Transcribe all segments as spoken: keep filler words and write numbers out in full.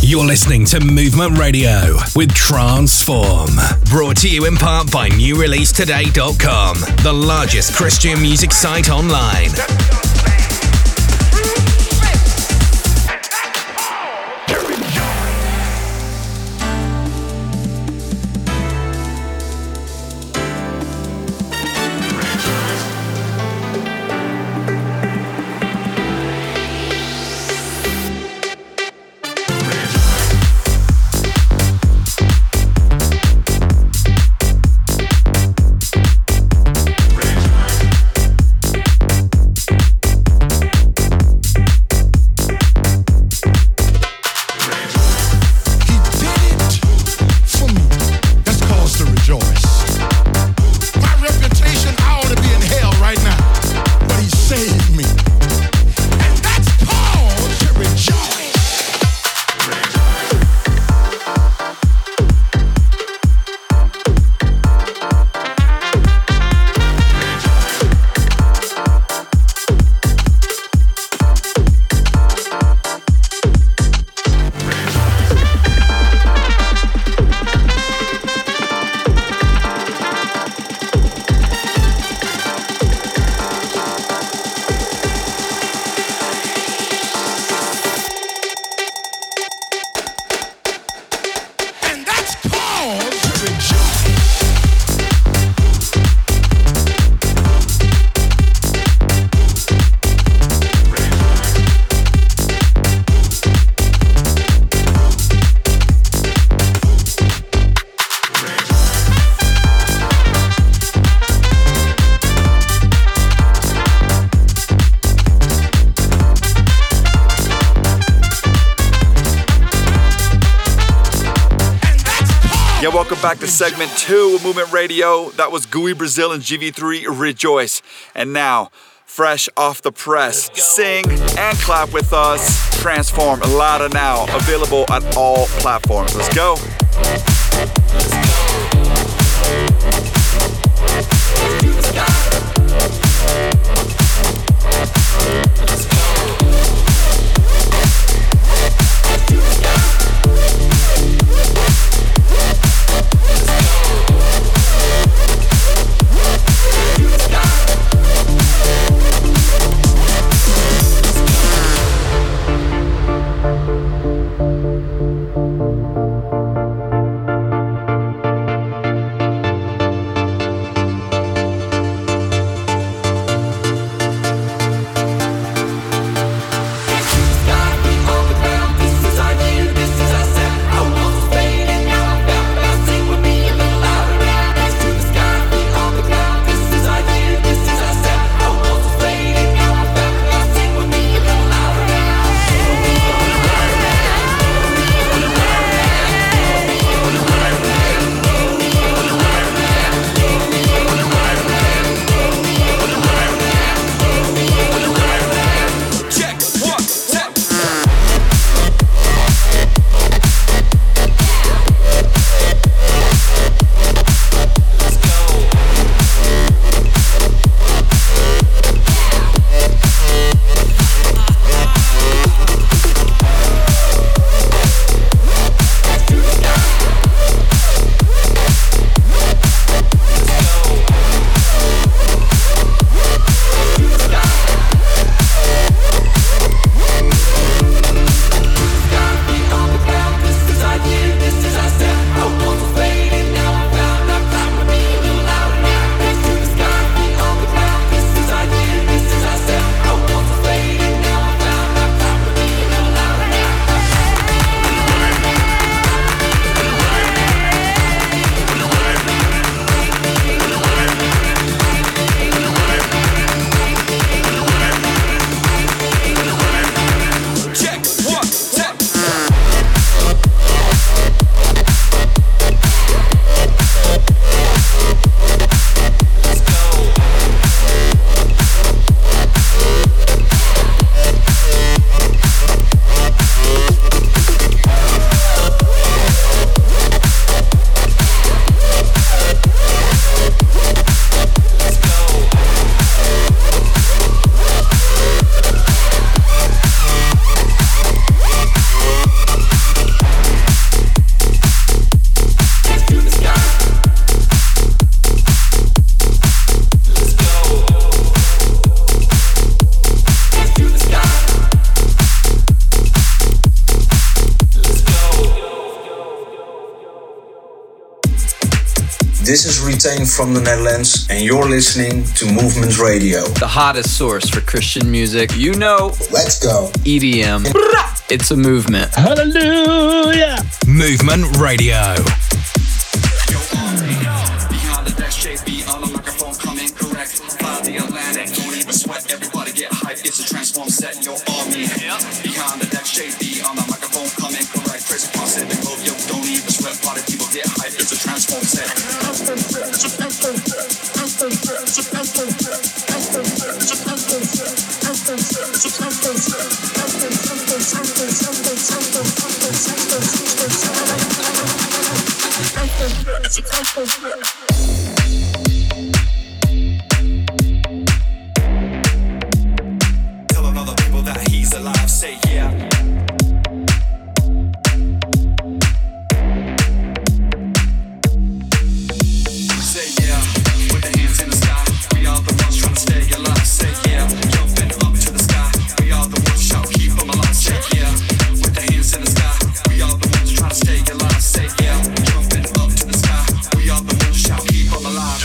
You're listening to Movement Radio with Transform. Brought to you in part by new release today dot com, the largest Christian music site online. Welcome back to segment two of Movement Radio. That was Gooey Brazil and G V three, Rejoice. And now, fresh off the press, sing and clap with us. Transform, Lada now, available on all platforms. Let's go. Let's go. This is Retain from the Netherlands, and you're listening to Movement Radio. The hottest source for Christian music. You know. Let's go. E D M. It's a movement. Hallelujah. Movement Radio. Everybody get hype, it's a transform set, your army. Yep. Behind the deck, shade B on the microphone, coming correct. Crazy cross in the globe, yo, don't even sweat. Party people get hype, it's a transform set. It's a transform set. He's alive, say yeah. Say yeah, with the hands in the sky. We are the ones trying to stay alive. Say yeah, jumping up to the sky. We are the ones shout, keep them alive. Say yeah, with the hands in the sky. We are the ones trying to stay alive. Say yeah, jumping up to the sky. We are the ones shout, keep them alive.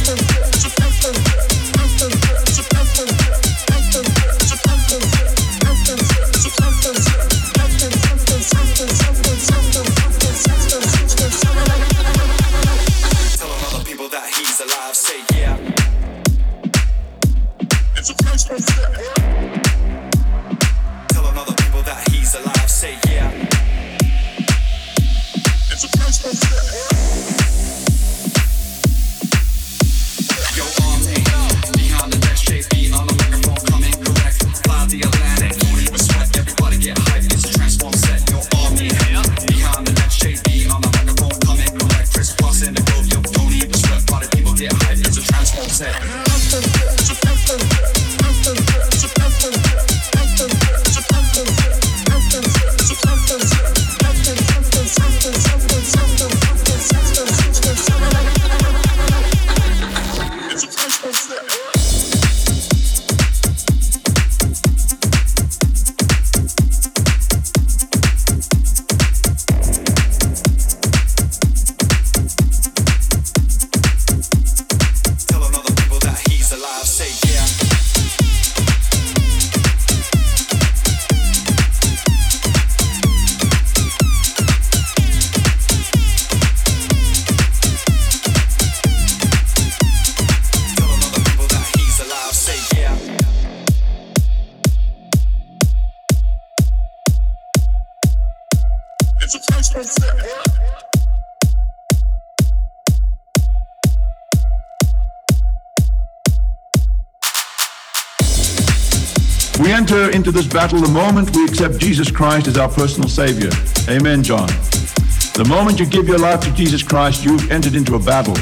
We enter into this battle the moment we accept Jesus Christ as our personal Savior. Amen, John. The moment you give your life to Jesus Christ, you've entered into a battle.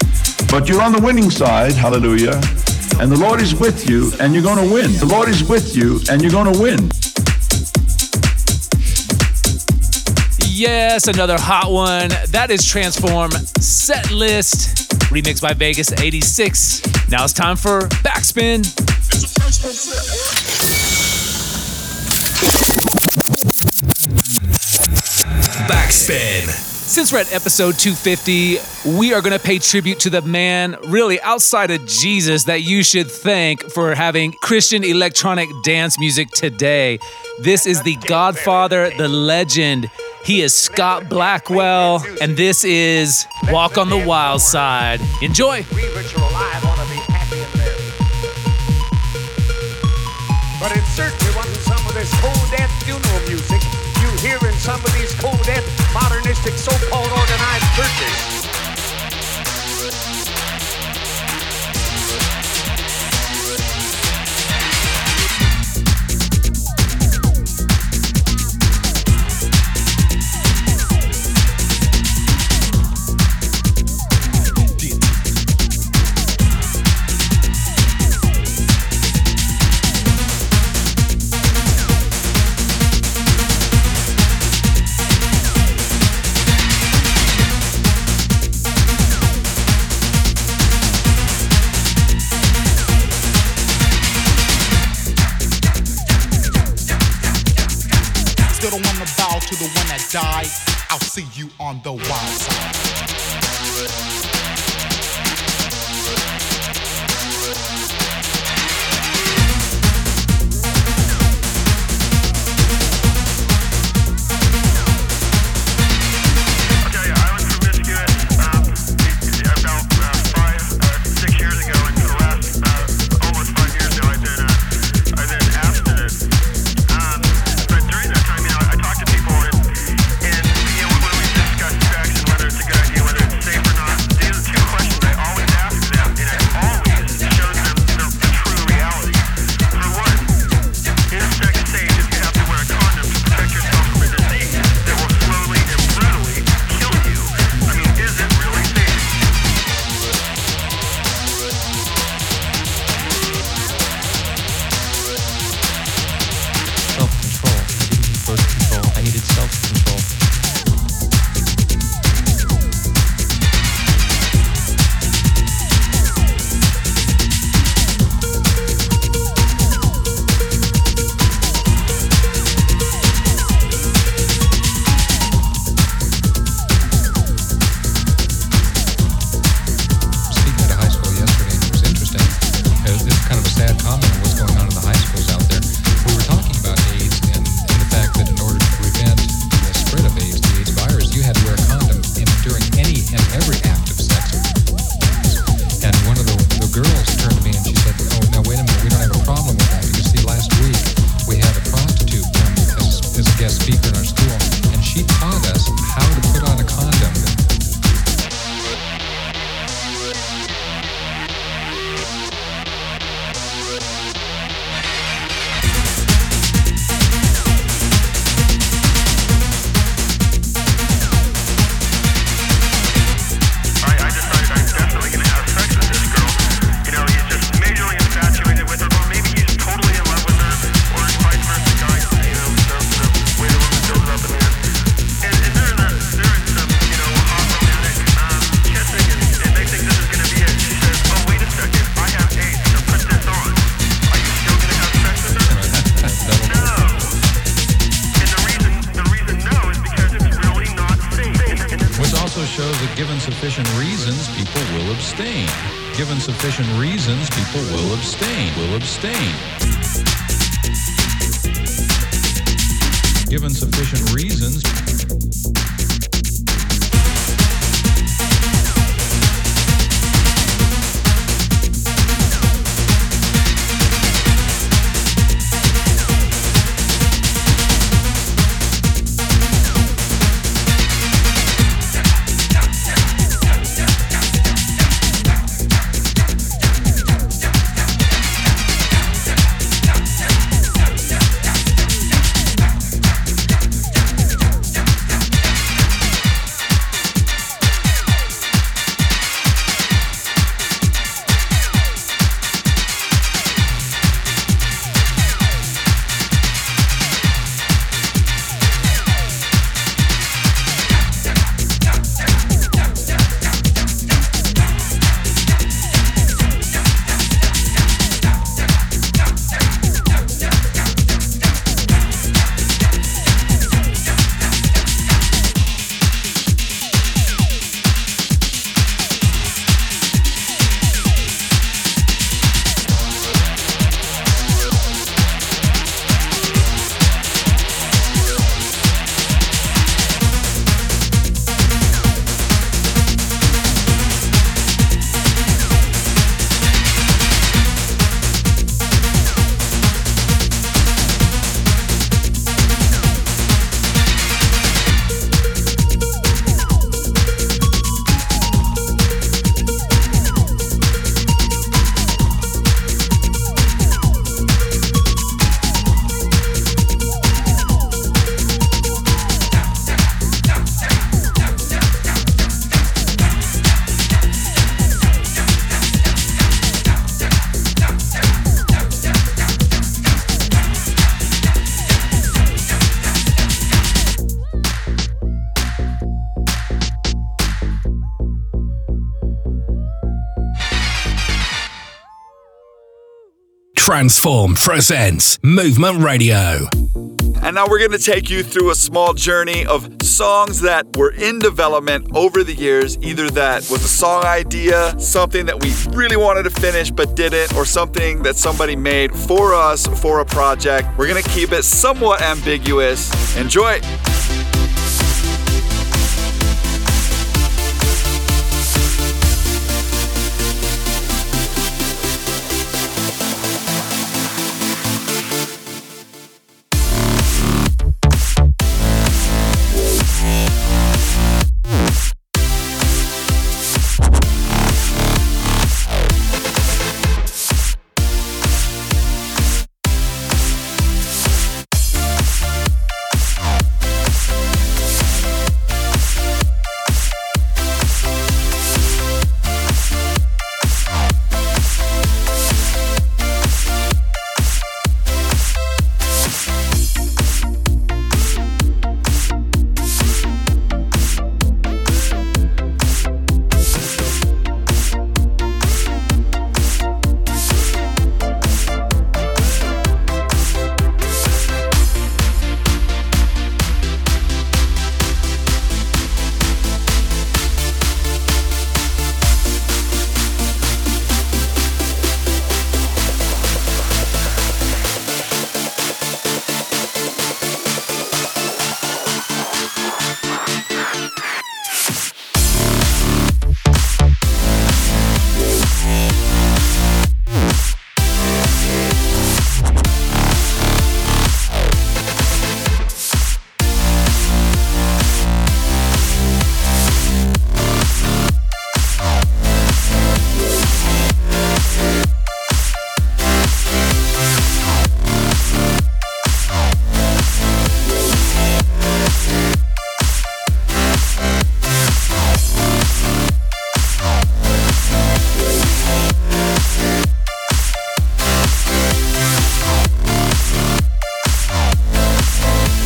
But you're on the winning side, hallelujah, and the Lord is with you, and you're going to win. The Lord is with you, and you're going to win. Yes, another hot one. That is Transform Set List, remixed by Vegas eighty-six. Now it's time for Backspin. Backspin. Since we're at episode two fifty, we are going to pay tribute to the man, really outside of Jesus, that you should thank for having Christian electronic dance music today. This is the Godfather, the legend. He is Scott Blackwell, and this is Walk on the Wild Side. Enjoy. But it certainly wasn't some of this cold death funeral music you hear in some of these cold death modernistic so-called organized churches. To the one that died, I'll see you on the wild side. Given sufficient reasons, people will abstain. Given sufficient reasons, people will abstain. Will abstain. Given sufficient reasons. Transform presents Movement Radio. And now we're going to take you through a small journey of songs that were in development over the years. Either that was a song idea, something that we really wanted to finish but didn't, or something that somebody made for us for a project. We're going to keep it somewhat ambiguous. Enjoy!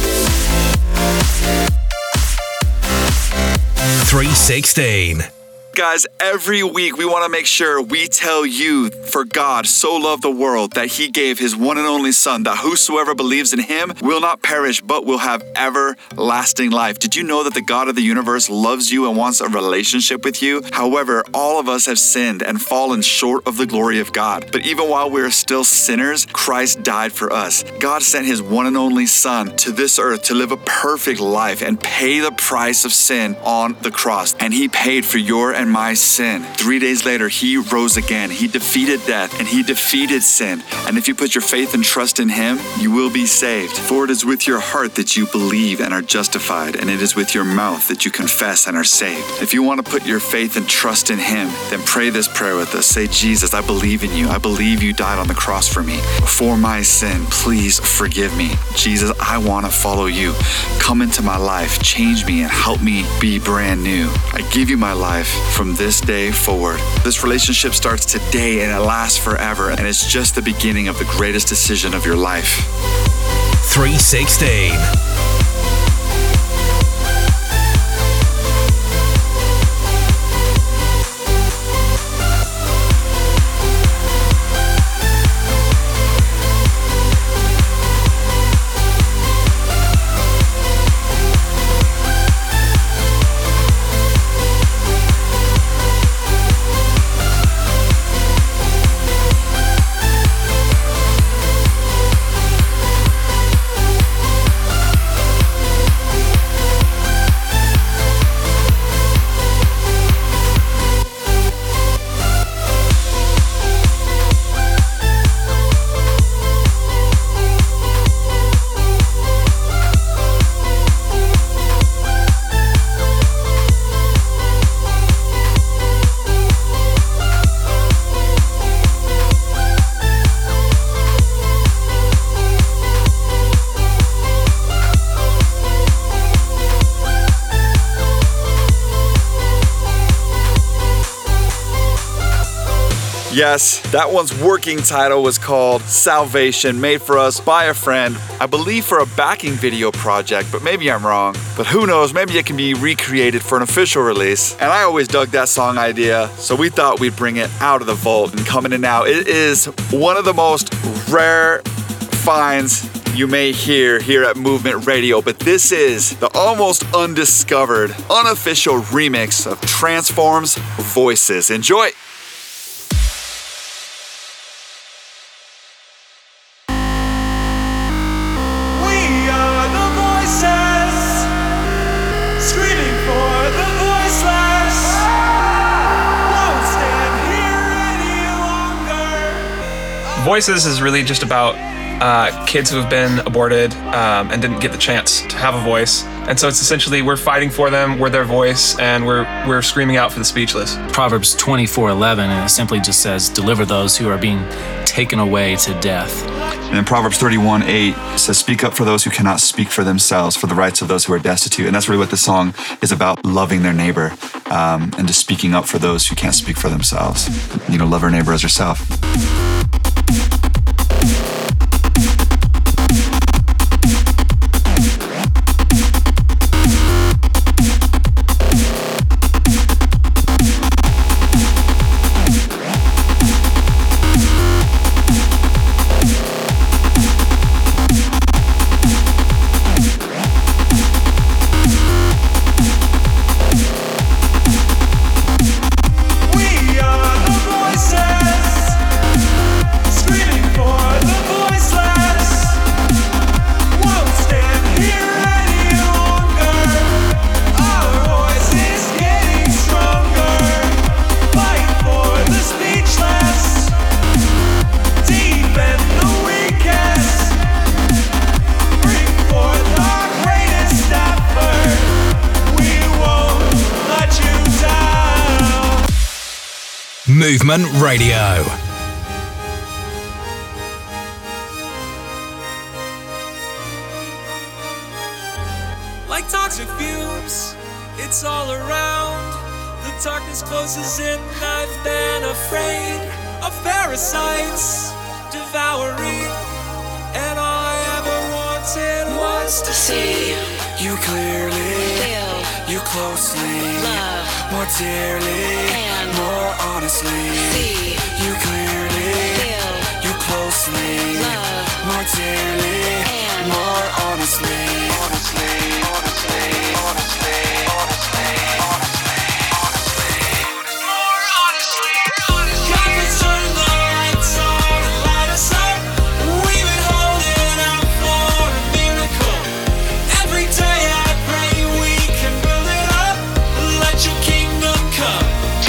three sixteen. Guys, every week we want to make sure we tell you, for God so loved the world that he gave his one and only son, that whosoever believes in him will not perish but will have everlasting life. Did you know that the God of the universe loves you and wants a relationship with you? However, all of us have sinned and fallen short of the glory of God. But even while we are still sinners, Christ died for us. God sent his one and only son to this earth to live a perfect life and pay the price of sin on the cross. And he paid for your and my sin. Three days later, he rose again. He defeated death and he defeated sin. And if you put your faith and trust in him, you will be saved. For it is with your heart that you believe and are justified, and it is with your mouth that you confess and are saved. If you want to put your faith and trust in him, then pray this prayer with us. Say, Jesus, I believe in you. I believe you died on the cross for me. For my sin, please forgive me. Jesus, I want to follow you. Come into my life, change me, and help me be brand new. I give you my life from this day forward. This relationship starts today and it lasts forever, and it's just the beginning of the greatest decision of your life. three sixteen. Yes, that one's working title was called Salvation, made for us by a friend, I believe for a backing video project, but maybe I'm wrong. But who knows, maybe it can be recreated for an official release. And I always dug that song idea, so we thought we'd bring it out of the vault and coming in now. It is one of the most rare finds you may hear here at Movement Radio, but this is the almost undiscovered, unofficial remix of Transform's Voices. Enjoy! Voices is really just about uh, kids who have been aborted um, and didn't get the chance to have a voice. And so it's essentially we're fighting for them, we're their voice, and we're we're screaming out for the speechless. Proverbs twenty-four eleven, and it simply just says, deliver those who are being taken away to death. And in Proverbs thirty-one eight, it says, speak up for those who cannot speak for themselves, for the rights of those who are destitute. And that's really what this song is about, loving their neighbor um, and just speaking up for those who can't speak for themselves. You know, love our neighbor as yourself. Movement Radio. Like toxic fumes, it's all around. The darkness closes in, I've been afraid of parasites devouring. And all I ever wanted was to see you clearly, feel you closely, love more dearly, and more honestly. see You clearly, feel you closely, love more dearly, and more honestly. Honestly, honestly, honestly, honestly, honestly, more honestly, honestly. God can turn the lights on and light us up. We've been holding out for a miracle. Every day I pray we can build it up. Let your kingdom come.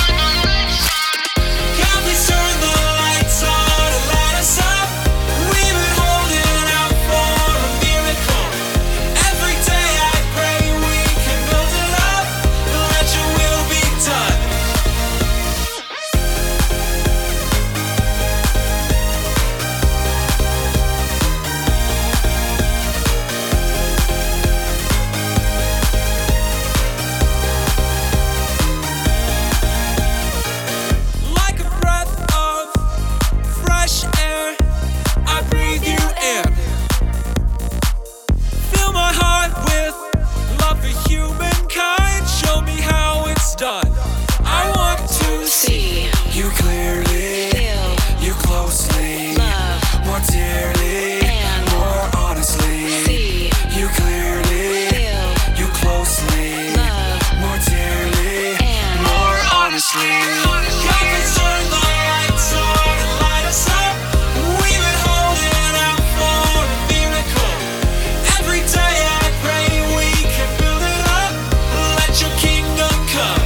God, please turn the lights on and light us up. We've been holding out for a miracle. Every day I pray we can build it up. Let your will be done. Like a breath of fresh air, I breathe you in. Fill my heart with love for humankind. Show me how it's done. I want to see see you clearly, feel you closely, love more dearly, and more honestly. see You clearly, feel you closely, love more dearly, and more honestly. God can turn the lights on and light us up. We've been holding out for a miracle. Every day I pray we can build it up. Let your kingdom come.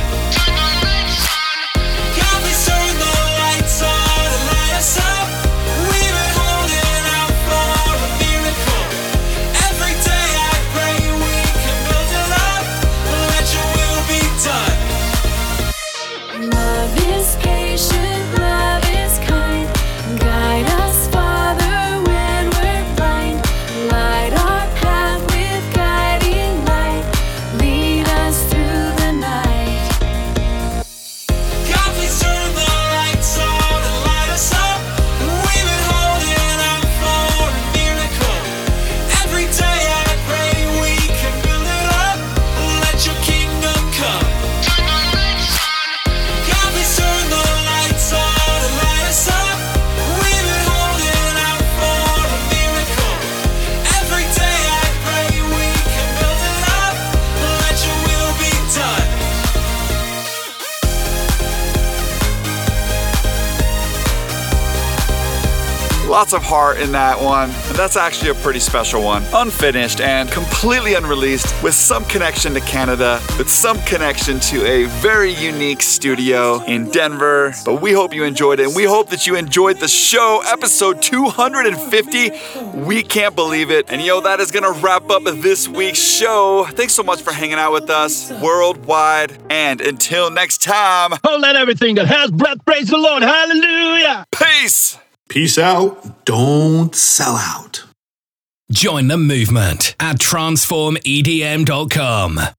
God, please turn the lights on and light us up. We've been holding out for a miracle. Every day I pray we can build it up. Let your will be done. love is patient, love is kind. Guide us, Father, when we're blind. Light our path with guiding light. Lead us through the night. God, please turn the lights on and light us up. We've been holding out for a miracle. Every day I pray we can build it up. Let your kingdom come. God, please turn the lights on and light us up. We've been holding out for a miracle. Every day I pray we can build it up. Let your will be done. Lots of heart in that one, and that's actually a pretty special one. Unfinished and completely unreleased, with some connection to Canada, with some connection to a very unique studio in Denver. But we hope you enjoyed it, and we hope that you enjoyed the show, episode two hundred fifty. We can't believe it. And yo, that is gonna wrap up this week's show. Thanks so much for hanging out with us worldwide, and until next time, Oh, let everything that has breath praise the Lord. Hallelujah. peace! Peace out. Don't sell out. Join the movement at transform E D M dot com.